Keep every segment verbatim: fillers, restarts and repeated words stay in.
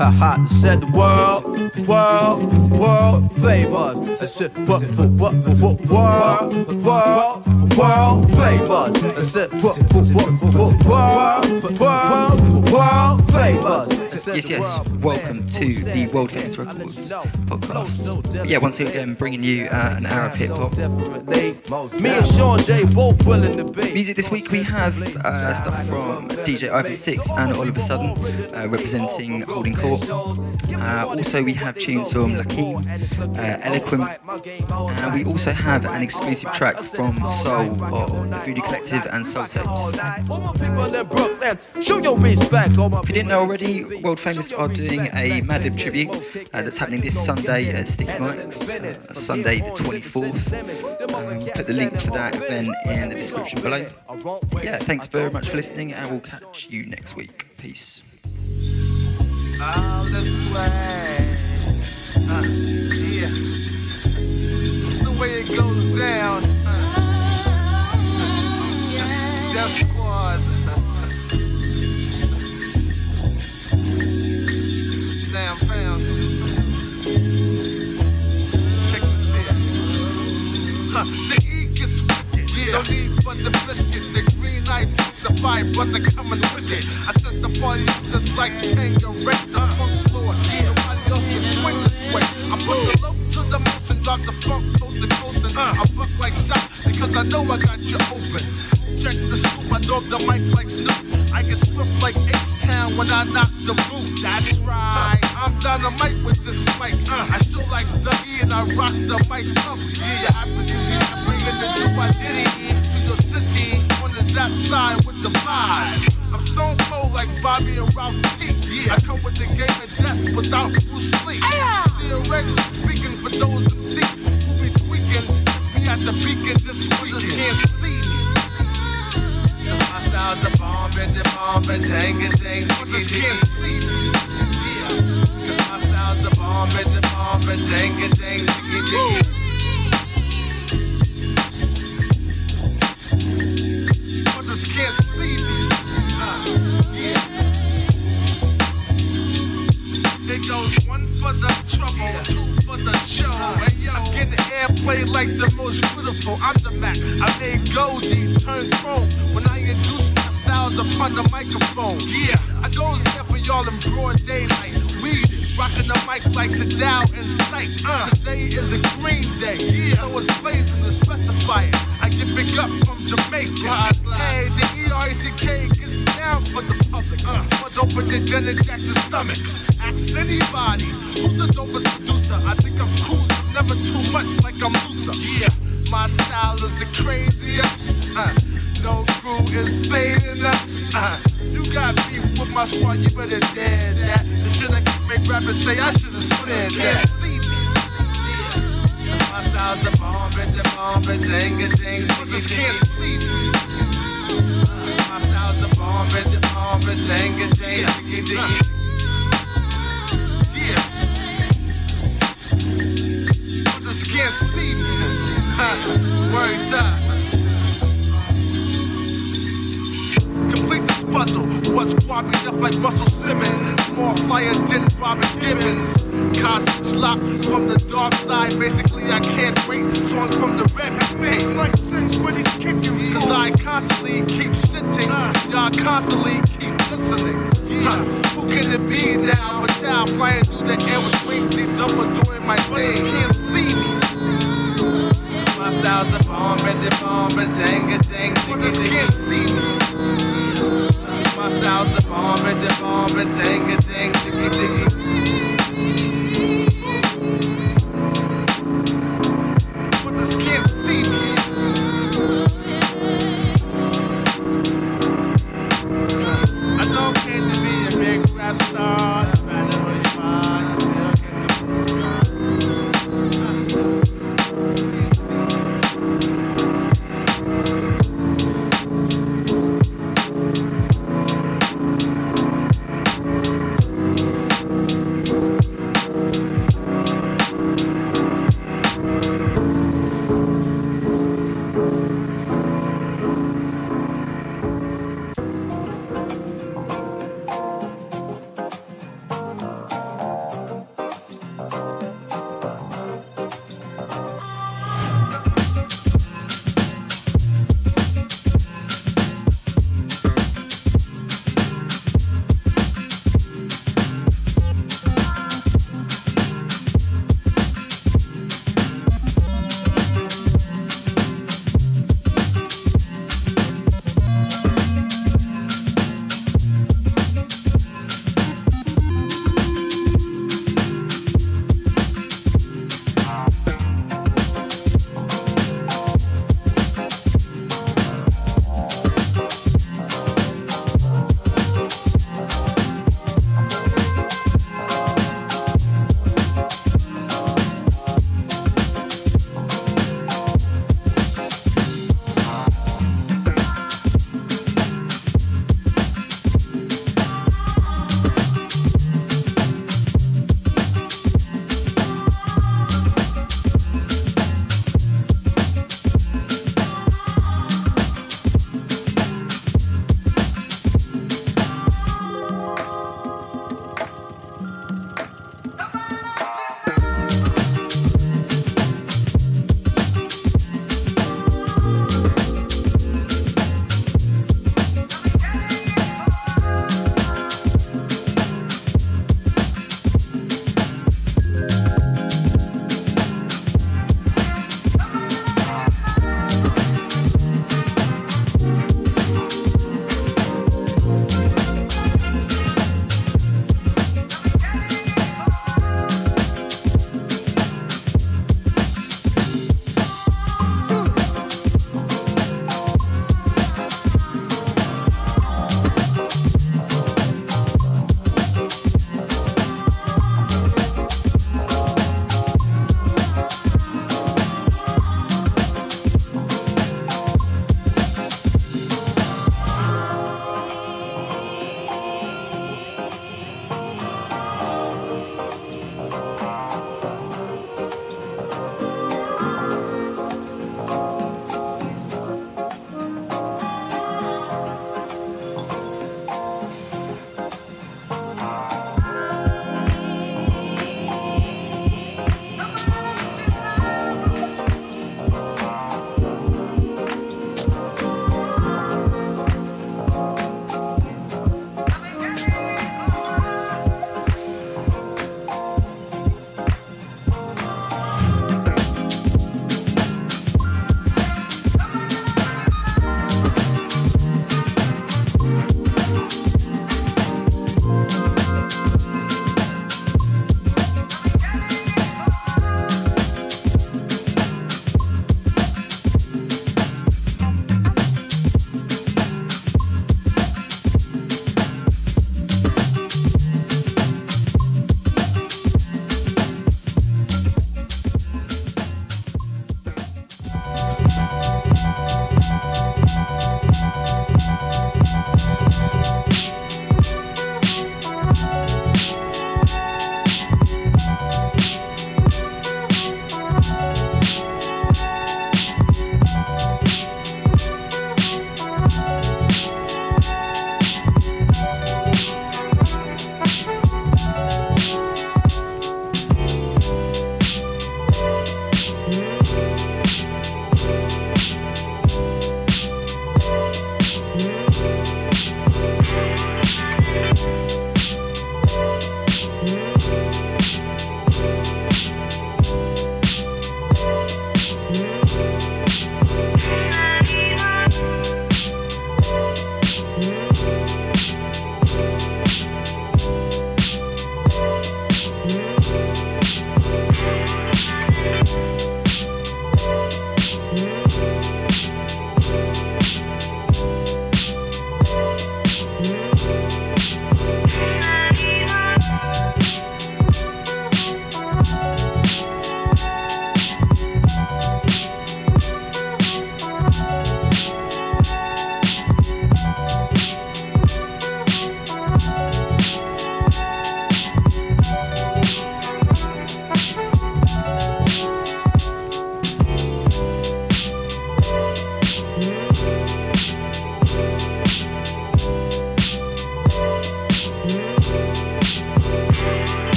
ha, said the world, world, world favors. I said, what, what, what, what, world, world, world favors. I said, what, what, what, world, world, world favors. Yes, yes, welcome to the World Famous Records podcast. Yeah, once again, bringing you uh, an hour of hip hop. Me and Sean J both willing to be. Music this week, we have uh, stuff from D J Ivan Six and All of a Sudden, uh, representing Holding Court. Uh, also, we have tunes from Lakeem, uh, Eloquent, and we also have an exclusive track from Soul of the Voodoo Collective and Soul Tapes. If you didn't know already, World Famous are doing a Madlib tribute uh, that's happening this Sunday at Sticky Mike's, uh, Sunday the twenty-fourth. Um, put the link for that event in the description below. Yeah, thanks very much for listening, and we'll catch you next week. Peace. All this way. Uh, yeah. This is the way it goes down. Uh, Death Squad. Damn fam. Check this here. Huh, the E gets wicked. Yeah. No need for the biscuit. The green light, the fire, brother coming with it. I set the party up just like Tango Red, the funk floor. Yeah. Nobody else can swing this way. I put the low to the motion, drop the funk coast to coast, and uh, I buck like shot because I know I got you open. Check the scoop, I dog the mic like Snoop. I get swift like H-Town when I knock the boot. That's right, I'm dynamite with this mic. Uh, I show like Dougie and I rock the mic up. Yeah, I been easy, I bring in the new identity to your city on the zap side with the vibe. I'm stone cold like Bobby and Ralph T. Yeah, I come with the game of death without Bruce Lee. Theoretically speaking, for those M Cs who be tweaking, me at the beacon this week. Just can't see me. My style's the bomb and the bomb and dang and dang. Just can't see me. Yeah, cause my style's the bomb and the bomb and dang and dang. Just can't see me. Uh, yeah. It goes one for the trouble, yeah. Two for the show. Uh, hey, yo, I'm getting airplay like the most beautiful. I'm the Mac. I made Goldie turn chrome when I introduced my styles upon the microphone. Yeah, I goes there for y'all in broad daylight. Weed, rocking the mic like the Dow in sight. Uh, today is a green day. Yeah, so it's blazing to specify it. I get big up from Jamaica. Hey, the E R C K gets down for the public. Uh, but open the Janet Jackson's stomach. Ask anybody who's the dopest producer. I think I'm cool, never too much like I'm Luther. Yeah, my style is the craziest. Uh, no crew is fading us. Uh, you got beef with my squad, you better dead that. The shit I can make rappers say I should've said that. See me. Yeah. My style's the bomb and the bomb and dang and dang. Just can't see me. My style's the bomb and the bomb and dang and dang. Yeah. Just can't see me. Word up. Complete this puzzle. What's squabbling up like Russell Simmons? More flyer than Robin Gibbons. Cosmic lock from the dark side. Basically, I can't wait. Song from the red tape. Like sense when he's kicking. Cause I constantly keep shitting. Y'all constantly keep listening. Huh. Who can it be now? A child flying through the air with wings. He's double doing my thing. Can't see me. My style's the bomb and the bomb and dang and dang. Just can't see me. My style's the bomb and the bomb and dang and dang. Diggy diggy. But this can't see me. I don't care to be a big rap star. No matter what you are, you still get the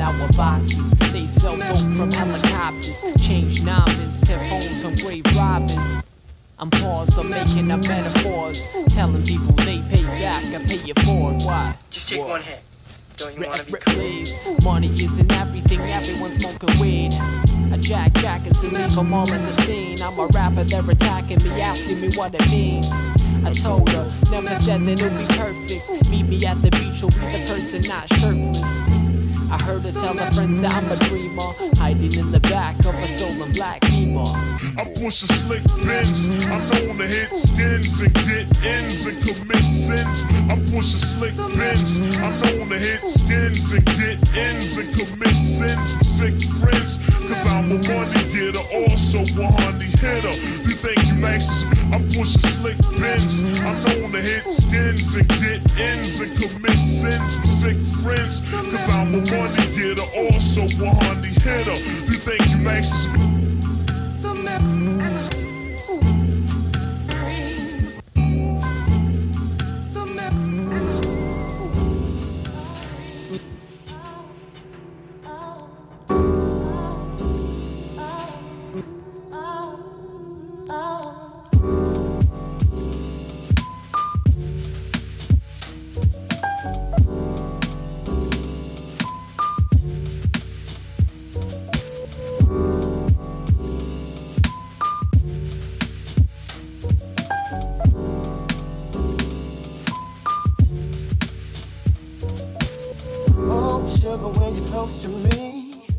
power boxes. They sell dope from helicopters, change numbers, headphones from grave robbers. I'm paused, I'm making up metaphors, telling people they pay back, I pay it forward. Why? Just take what? one hit. Don't you want to be cool? Please, money isn't everything, everyone's smoking weed. I jack jackets and leave them all in the scene. I'm a rapper, they're attacking me, asking me what it means. I told her, never said that it'll be perfect. Meet me at the beach, you'll be the person not shirtless. I heard her tell her friends that I'm a dreamer, hiding in the back of a stolen black Beamer. I push a slick Benz, I'm known to hit skins and get ends and commit sins. I push a slick Benz, I'm known to hit skins and get ends and commit sins with sick friends. Cause I'm a money getter, also a honey hitter. You think you maxes? I push a slick Benz, I'm known to hit skins and get ends and commit sins with sick friends. Cause I'm a money getter, also a honey hitter. You think you maxes? The map and the green. The map and the close to me.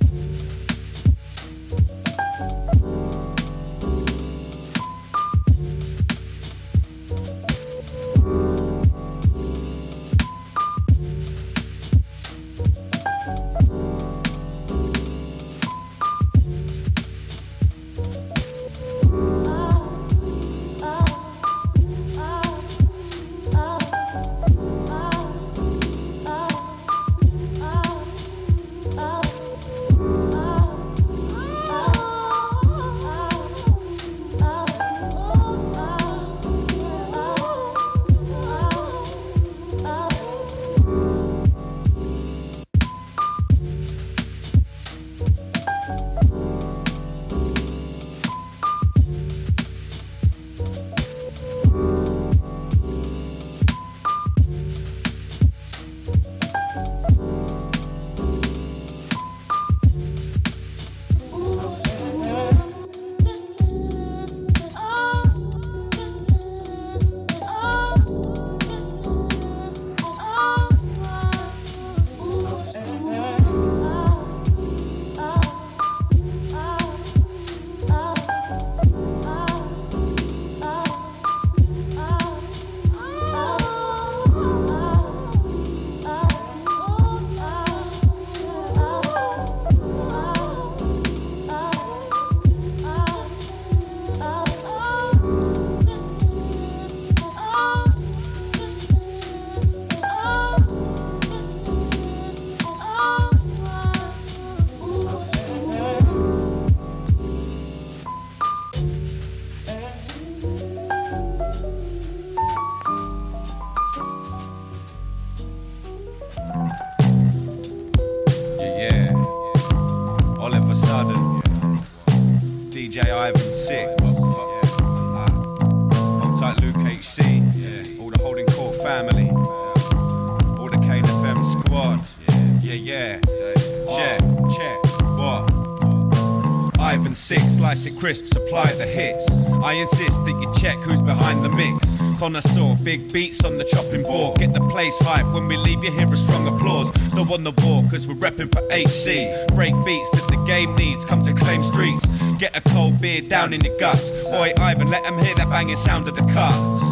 Crisp, supply the hits. I insist that you check who's behind the mix. Connoisseur, big beats on the chopping board. Get the place hype when we leave you hear a strong applause. Don't want the war cause we're repping for H C. Break beats that the game needs, come to claim streets. Get a cold beer down in your guts. Boy Ivan, let them hear that banging sound of the cuts.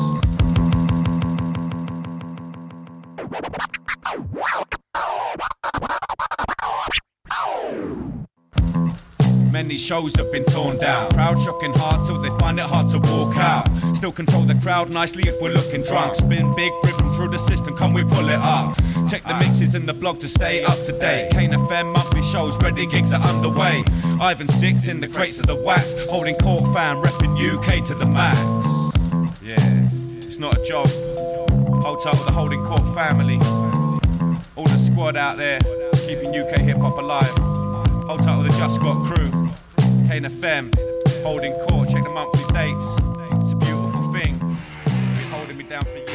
Many shows have been torn down. Crowd shocking hard till they find it hard to walk out. Still control the crowd nicely if we're looking drunk. Spin big rhythms through the system, can we pull it up? Check the mixes in the blog to stay up to date. Kane F M monthly shows, ready gigs are underway. Ivan Six in the crates of the wax. Holding court fan, repping U K to the max. Yeah, it's not a job. Hold tight with the Holding Court family. All the squad out there, keeping U K hip hop alive. Hold tight with the Just Got crew. K N F M, holding court, check the monthly dates. It's a beautiful thing. Been holding me down for years.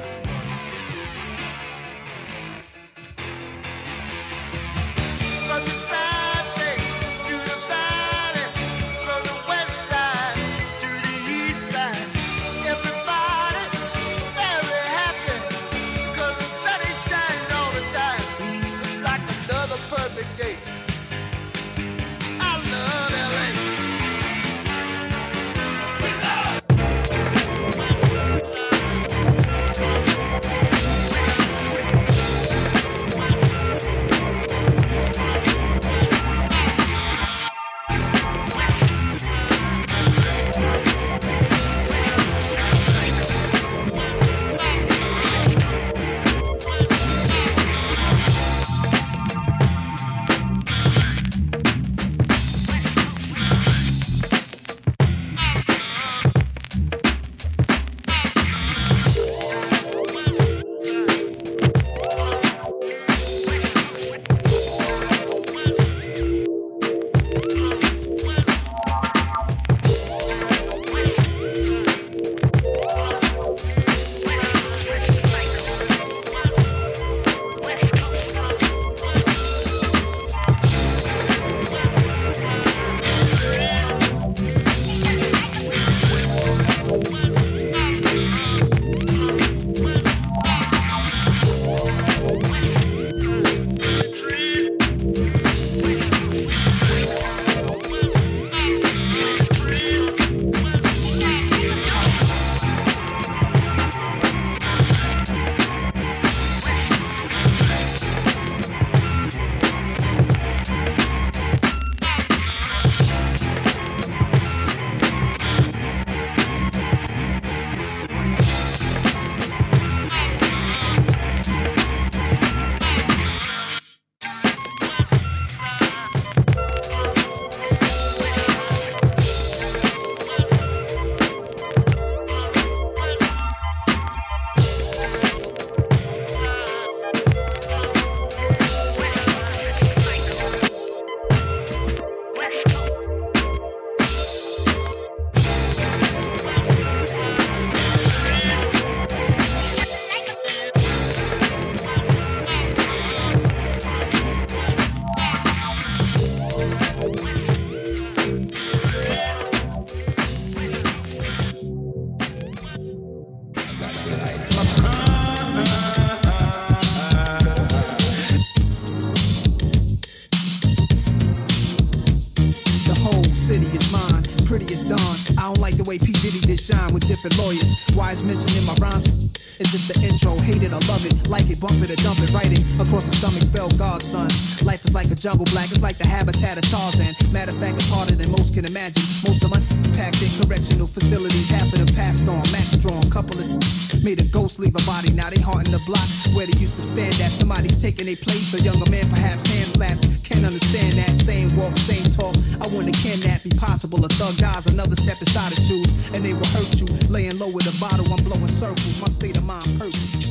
Lawyers, wise mention in my rhymes. It's just the intro, hate it or love it, like it, bump it or dump it, write it across the stomach, spell God, son. Life is like a jungle black, it's like the habitat of Tarzan. Matter of fact, it's harder than most can imagine. Most of them packed in correctional facilities, half of them passed on, max strong, couple of made a ghost leave a body, now they haunting the block where they used to stand at. Somebody's taking their place, a younger man perhaps hand slaps. Can't understand that, same walk, same talk. I wonder can that be possible? A thug dies, another step inside his shoes, and they will hurt you. Laying low with a bottle, I'm blowing circles. My state of mind perfect.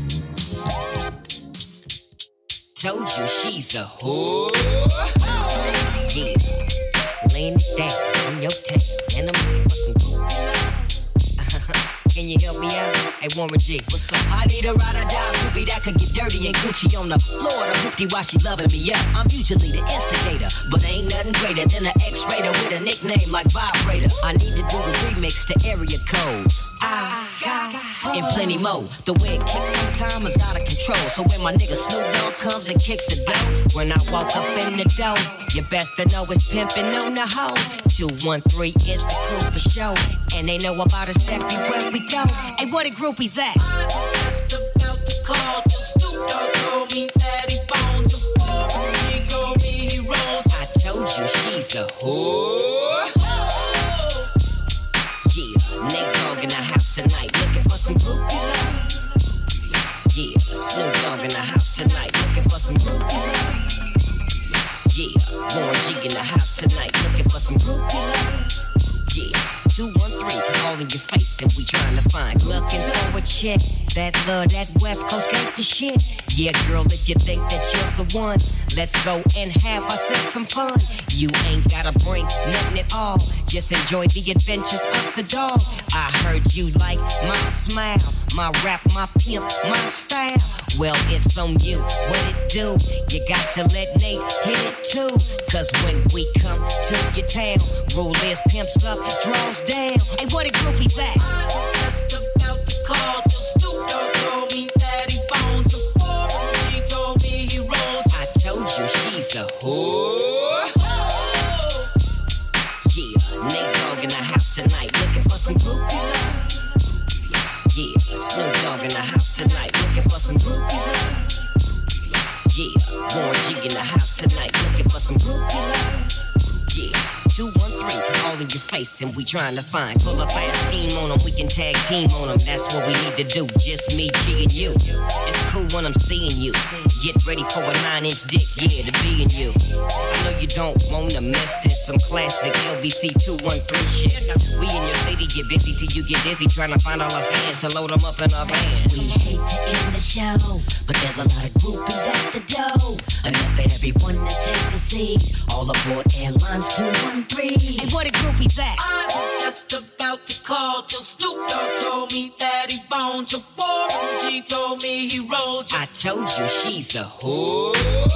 Told you she's a whore. Yeah, laying it down on your tank, and I'm looking for some cool. Can you help me out? Hey, Warren G, what's up? I need a ride or die groupie that could get dirty and Gucci on the floor. The hoopty while she loving me up. I'm usually the instigator, but ain't nothing greater than an X-rater with a nickname like Vibrator. I need to do the remix to area codes. I got and plenty more. The way it kicks sometimes is out of control. So when my nigga Snoop Dogg comes and kicks the dough, when I walk up in the door, you best to know it's pimping on the hoe. two one three is the crew for show, and they know about us everywhere we go. Hey, where the groupies at? I was just about to call till Snoop Dogg told me that he boned before he told me he rolled. I told you she's a whore. Yeah, Nate Dogg in the house tonight, looking for some groupie love. Yeah, Snoop Dogg in the house tonight, looking for some groupie love. Yeah, Warren G in the house tonight, looking for some groupie love. Yeah, two one three, all in your face, and we trying to find. Looking for a check. That love, that West Coast gangsta shit. Yeah, girl, if you think that you're the one, let's go and have ourselves some fun. You ain't gotta bring nothing at all. Just enjoy the adventures of the dog. I heard you like my smile, my rap, my pimp, my style. Well, it's on you, what it do? You got to let Nate hit it too. Cause when we come to your town, rule is pimps up, draws down. Hey, what a groupie's at? I was just about to call till Snoop Dogg told me that he boned the forum. He told me he rolled. I told you she's a whore. Yeah, Nate Dogg in the house tonight, looking for some groupie love. Yeah, Snoop Dogg in the house tonight, looking for some groupie love. Yeah, Warren G in the house tonight, looking for some groupie love. Yeah, two one three, all in your face, and we trying to find. Pull a fast scheme on them, we can tag team on them. That's what we need to do, just me, G, and you. It's cool when I'm seeing you. Get ready for a nine-inch dick, yeah, to be in you. I know you don't wanna miss this, some classic L B C two one three shit. We in your city, get busy till you get dizzy, trying to find all our fans to load them up in our van. We hate to end the show, but there's a lot of groupies at the door. Enough for everyone to take a seat. All aboard Airlines two one three. And what a groupie's at? I was just about to call till Snoop Dogg told me that he boned your forum. G told me he rolled you. I told you she's a whore.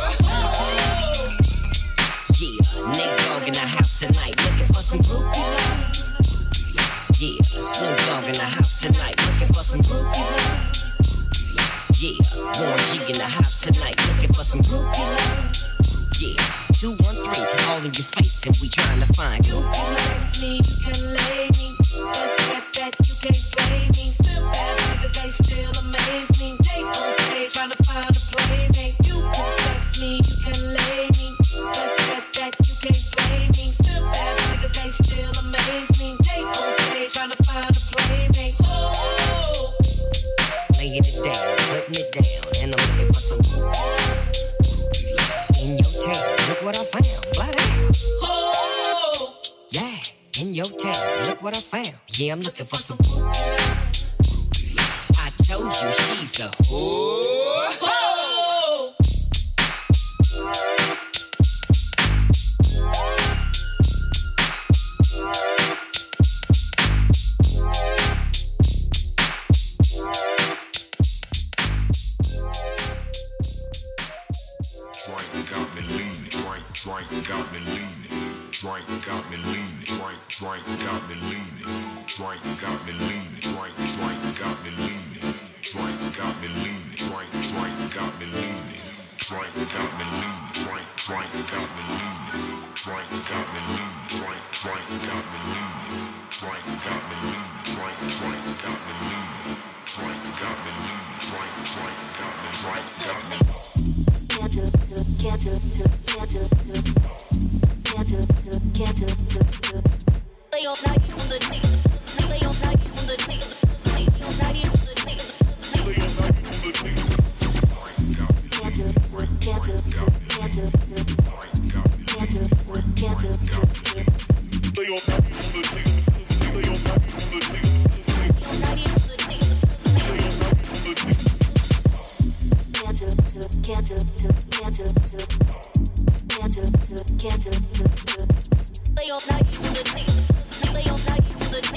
Yeah, Nate Dogg in the house tonight, looking for some groupie love. Yeah, Snoop Dogg in the house tonight, looking for some groupie love. Yeah, Warren G in the house tonight, looking for some groupie love. Yeah, two one three, all in your face, and we trying to find you. You can sex me, you can lay me. Best bet that you can't blame me. Simp ass niggas, they still amaze me. They on stage trying to find a playmate. You can sex me, you can lay me. Best bet that you can't blame me. Simp ass niggas, they still amaze me. They on stage trying to find a playmate. Oh, laying it down, putting it down, and I'm looking for some in your town. Look what I found, fly down. Oh, yeah, in your town. Look what I found. Yeah, I'm looking for some. I told you she's a whore. oh. Drink got me leaning. Drink got me leaning. Drink, drink got me leaning. Drink got me leaning. Drink, drink got me leaning. Drink got me leaning. Drink, drink got me leaning. Drink got me leaning. Drink, drink got me leaning. Drink got me leaning. Drink, drink got me leaning. Drink got me leaning. Drink, drink got me leaning. Drink got me leaning. Drink, drink got me. Drink got me. Can't do, can't do, can't do, can't do, can't do, can't do. Lay on night on the niggas. Lay on night on the niggas. Lay on night on the niggas. Lay on night on the niggas. Can't do, can't do, can't do, can't do, can't do. Lay on night on the niggas. Lay on night on the niggas. Lay on night on the niggas. Lay on night on the niggas. Can't do, can't do, can't do, can't do, can't do, can't do. Lay on night on the niggas. Lay on night on the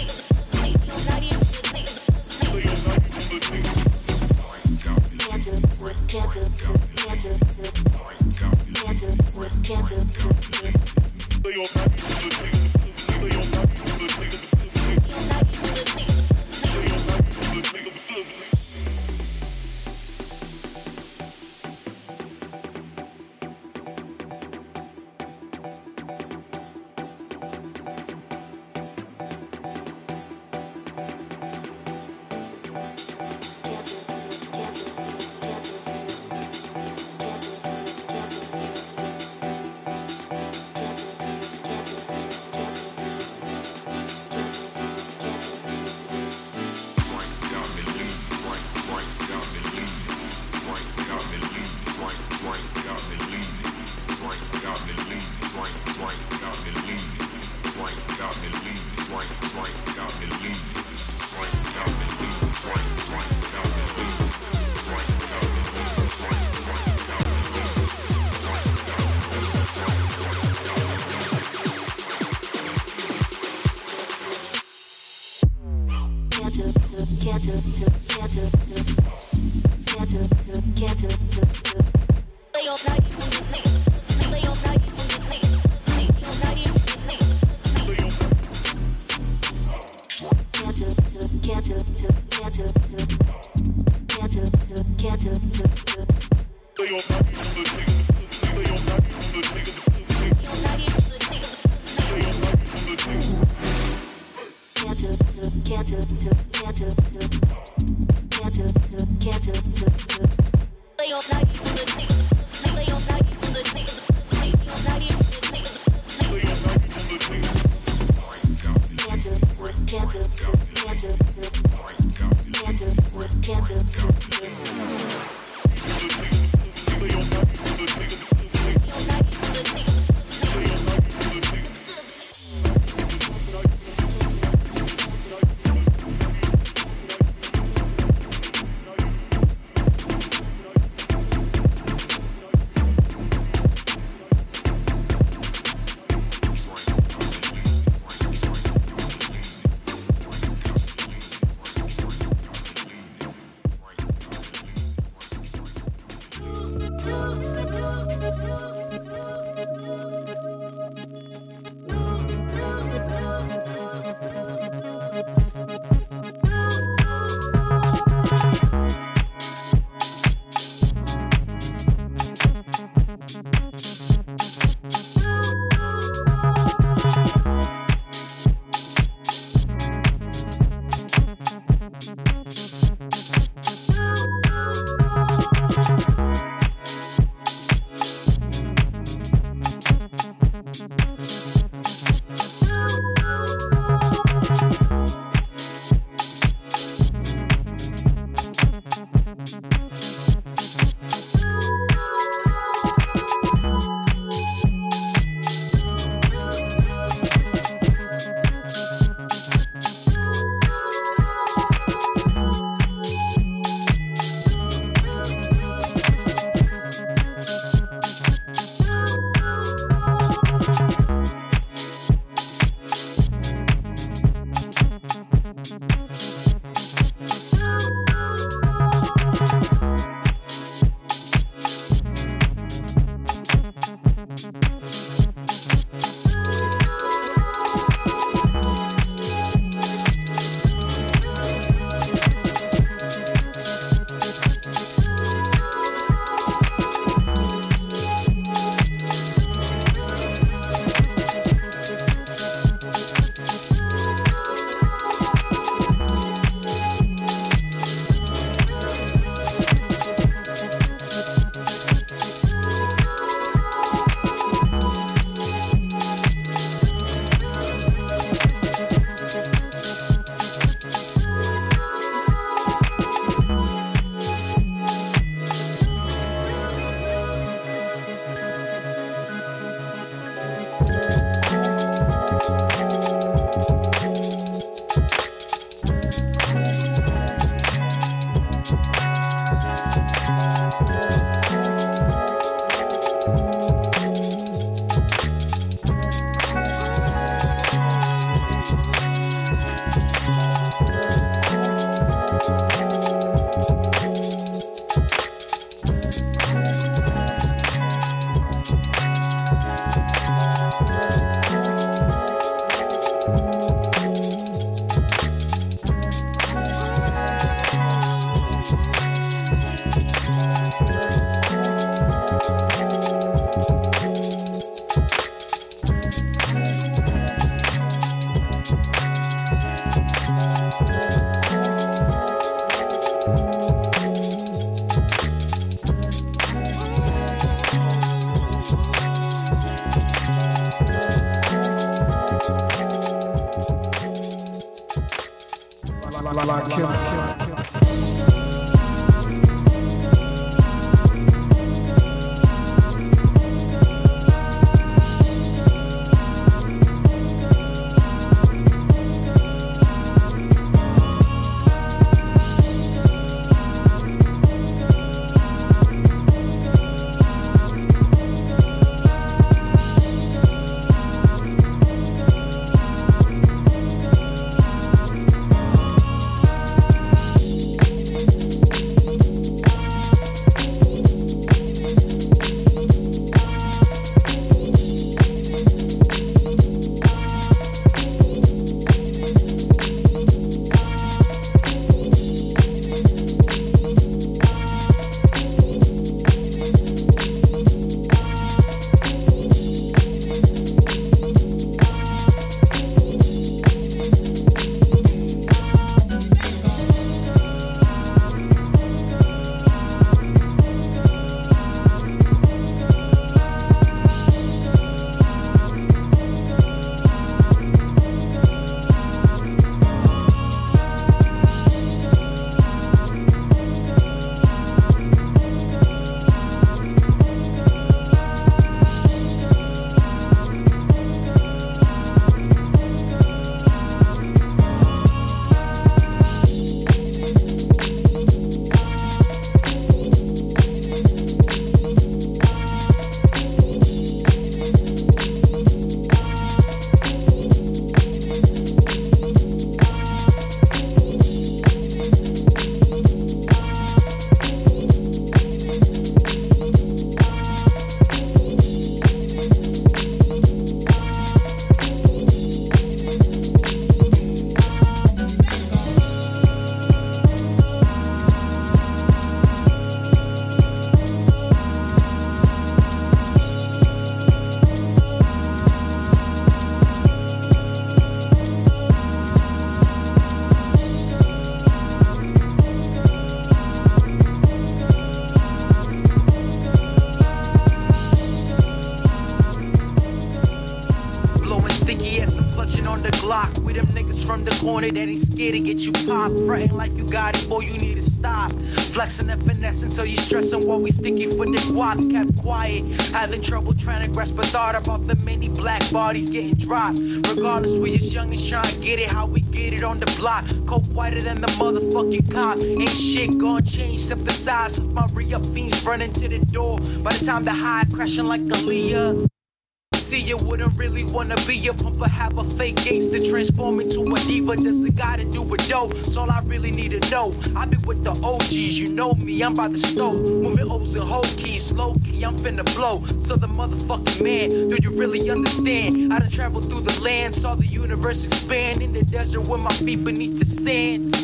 on it that ain't scared to get you popped. Frontin' like you got it, boy, you need to stop. Flexing and finesse until you stressin' while we sticky for the guap. Kept quiet, having trouble trying to grasp a thought about the many black bodies getting dropped. Regardless, we as young as trying to get it, how we get it on the block. Coke whiter than the motherfucking cop. Ain't shit gon' change except the size of my re-up fiends running to the door. By the time the high crashing like Aaliyah. See, you wouldn't really wanna be a pumper, have a fake gangster transform into a diva. Does it gotta do with dough? That's all I really need to know. I be with the O Gs, you know me, I'm by the stove. Moving O's and whole keys, low key, I'm finna blow. So the motherfucking man, do you really understand? I done traveled through the land, saw the universe expand. In the desert with my feet beneath the sand.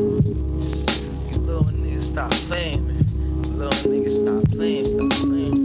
You little niggas stop playing, man. You little niggas stop playing, stop playing.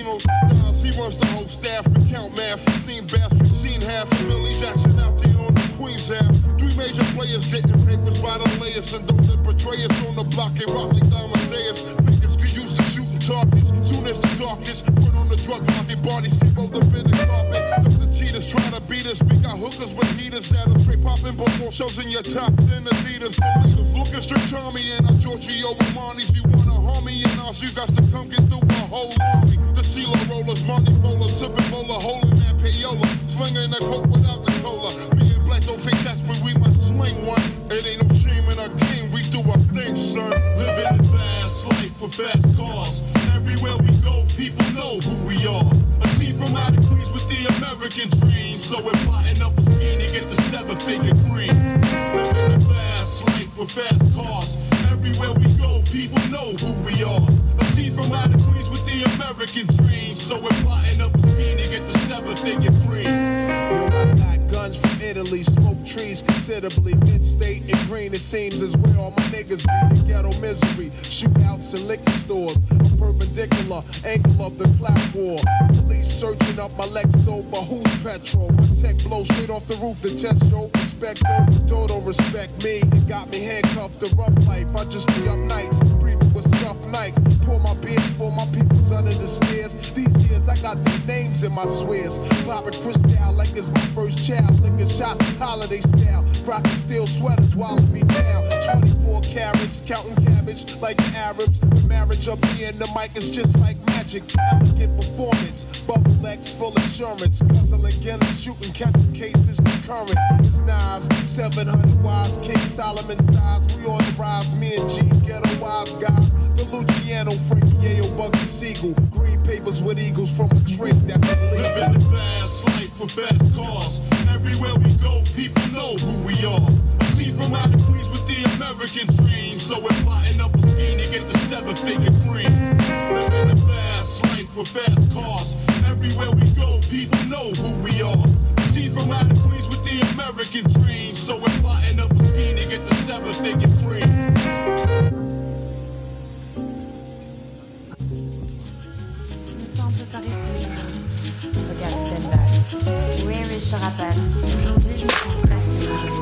He runs the whole staff, we count math, fifteen bass, we've seen half a Millie Jackson out there on the Queens have. Three major players getting papers by the layers, and those that betray us on the block get rock like Amadeus. Fingers get used to shooting targets. Soon as the darkest, put on the drug market, bodies keep rolled up in the carpet. Those the cheaters trying to beat us. We got hookers with heaters that are straight popping before shows in your top ten Adidas. Leaders looking straight Tommy and our Giorgio Armani's. You wanna harm me and us, you got to come get through a whole army. The CeeLo rollers, money folders, sipping bowler, holding that payola, slinging that coke without the cola. Me and Black don't fake cats, but we might sling one. It ain't no shame in our game, we do our thing, son. Living a fast life with fast cars. Everywhere we go, people know who we are. A team from out of Queens with the American dream. So we're plotting up a scheme to get the seven-figure green. Living a fast life with fast cars. Everywhere we go, people know who we are. A team from out of Queens with the American dream. So we're plotting up a scheme to get the seven-figure green. I got guns from Italy, smoke trees considerably. Mid-state and green, it seems as where all my niggas be. The ghetto misery, shootouts and liquor stores. A perpendicular angle of the cloud war. Police searching up my Lexo, but who's petrol? My tech blows straight off the roof. The test show respect, don't, don't respect me. It got me handcuffed to rough life. I just be up nights, breathing with scuff nights. Pour my beer for my peoples under the stairs. These years I got their names in my swears. Popping crystal like it's my first child. Licking shots, holiday style. Rocking steel sweaters while me down. twenty-four carats, counting cabbage like the Arabs. The marriage of me and the mic is just like magic. Elegant performance, bubble X full assurance. Guzzle again and shooting, catching cases concurrent. It's Nas, seven hundred wise, King Solomon size. We on the rise, me and G, ghetto wise guys. The Luciano, Frankie Yale, Bugsy Siegel. Green papers with eagles from a tree, that's illegal. Living a fast life with fast cars. Everywhere we go, people know who we are. A team from out of Queens with the American dream. So we're plotting up a scheme to get the seven-figure green. Living a fast life with fast cars. Everywhere we go, people know who we are. A team from out of Queens with the American dream. So we're plotting up a scheme to get the seven-figure green. Regarde cette balle. Oui, mais je te rappelle. Aujourd'hui, je me sens pressée.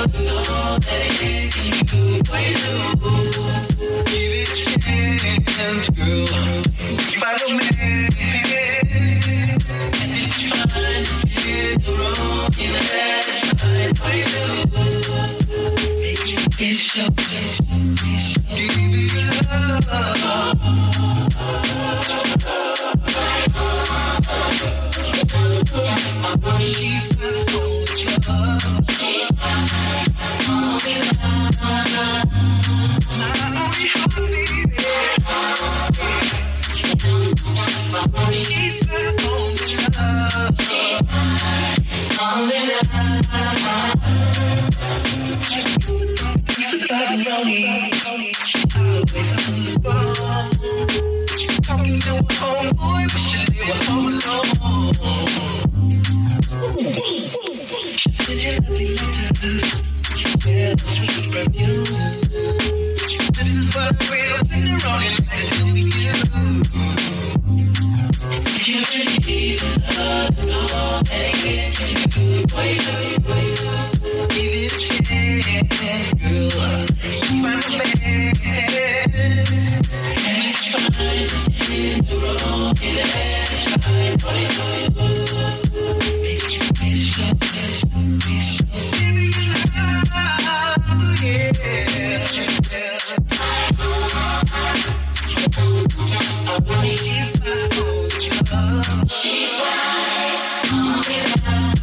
know that it ain't you do what you do. Give it a chance, girl. Follow me. And if you find that you did wrong in the last night, what you do? Baby, it's your give it love. She's talking to a homeboy, but she live home alone. She said you love me letters, yeah, sweet perfume. This is what a real tenderoni likes to do to you. If you really need love, know that it can do what you do, what you do. Give it a chance, girl. Find the best. And if you find it's in the wrong, in the ass, right, what you do, baby, it's your it's your give me love, yeah. She's my only love.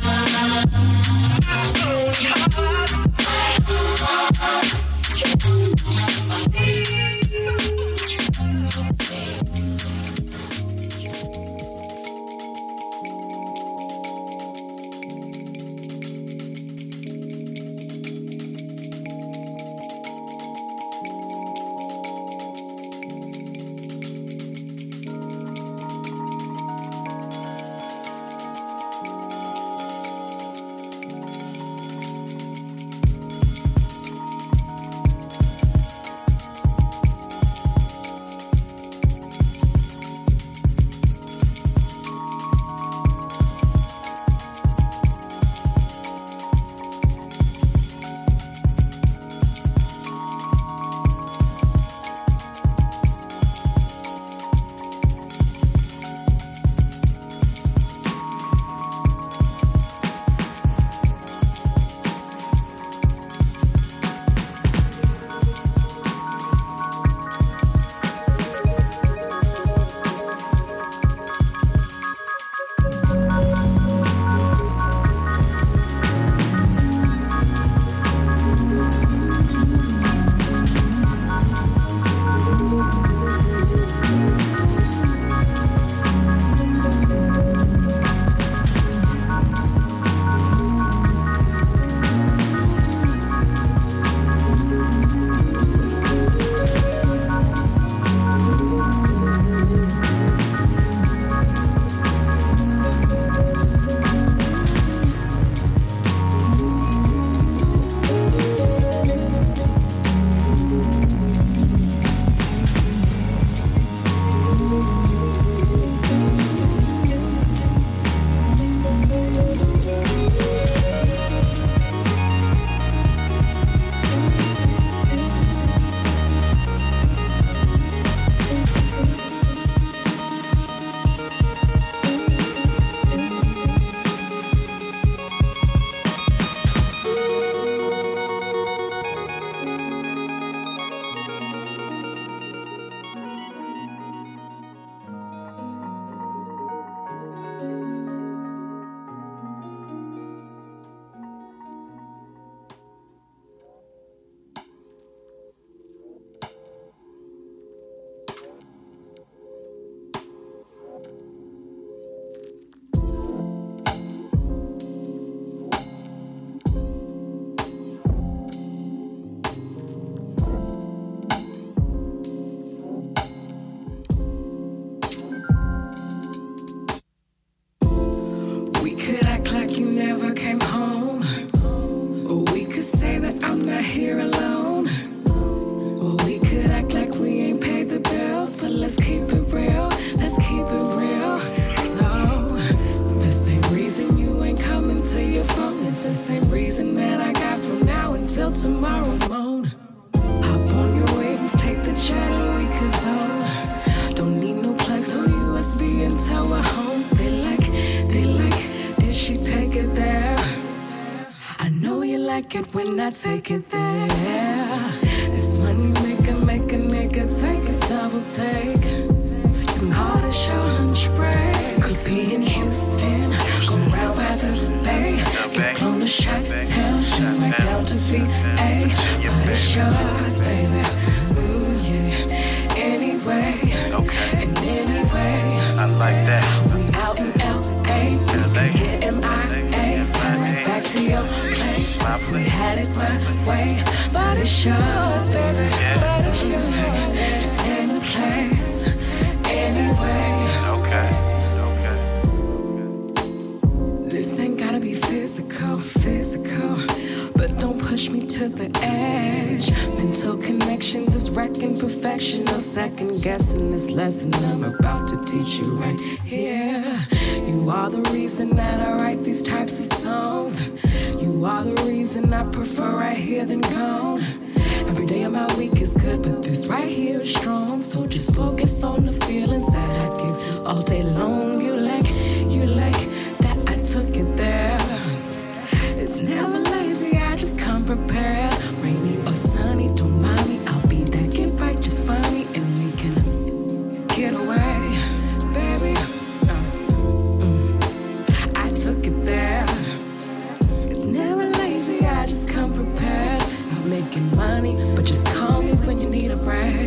the same reason that I got from now until till tomorrow morning. Hop on your wings, take the jet and we can zone. Don't need no plugs, no U S B until we're home. They like, they like, did she take it there? I know you like it when I take it there. This money maker, make a nigga take a double take. You can call this your lunch break. Could be in Houston, go round by the bay. Get on the shot town, right down to V A. But it's yours, baby. Ooh, yeah. Anyway, and anyway, I like that. We out in L A, we can get M I A. Right back to your place. We had it my way, but it's yours, baby. But it's yours. It's in the place. Anyway. Okay. This ain't gotta be physical, physical, but don't push me to the edge. Mental connections is wrecking perfection. No second guessing this lesson I'm about to teach you right here. You are the reason that I write these types of songs. You are the reason I prefer right here than gone. Every day of my week is good, but this right here is strong. So just focus on the feelings that I give you all day long. You like, you like that I took it there. It's never lazy, I just come prepared. Rainy or sunny, don't mind me. I'll be that get right just find me, and we can get away, baby. Uh, mm. I took it there. It's never lazy, I just come prepared. Not making money, but just call me when you need a break.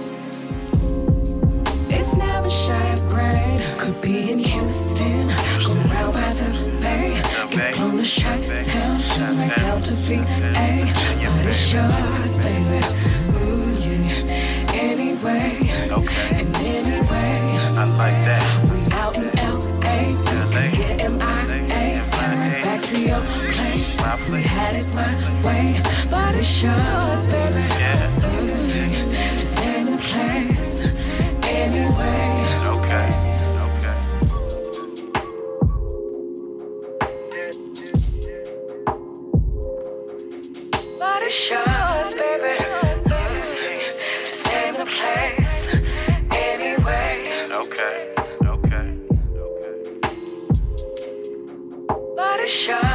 It's never shy of grade. Could be in Houston, go round by the bay. Get on the shot town, right down to V A. But it's yours, baby. Ooh, yeah. Anyway, and anyway, I like that. We out in L A, we can get M I A. Right back to your place. We had it my way, but it's yours, baby. Ooh, it's in the place. Anyway. Okay. But it's yours, baby. Just in the place. Anyway. Okay. Okay. But it's yours.